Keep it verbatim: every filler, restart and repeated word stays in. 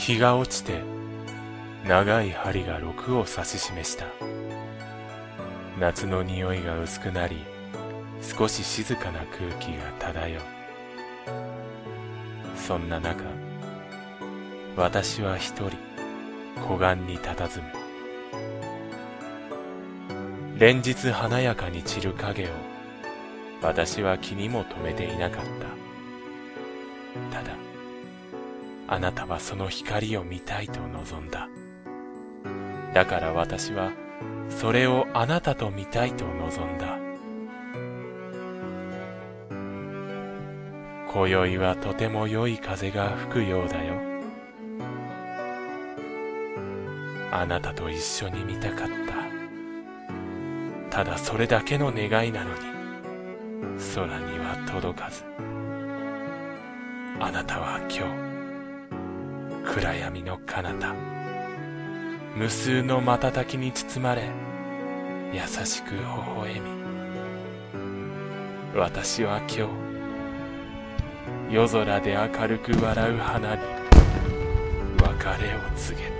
日が落ちて長い針が六を指し示した。夏の匂いが薄くなり、少し静かな空気が漂う。そんな中、私は一人湖岸に佇む。連日華やかに散る影を私は気にも留めていなかった。ただ、あなたはその光を見たいと望んだ。だから私はそれをあなたと見たいと望んだ。今宵はとても良い風が吹くようだよ。あなたと一緒に見たかった。ただそれだけの願いなのに、空には届かず。あなたは今日、暗闇の彼方、無数の瞬きに包まれ、優しく微笑み、私は今日、夜空で明るく笑う花に別れを告げた。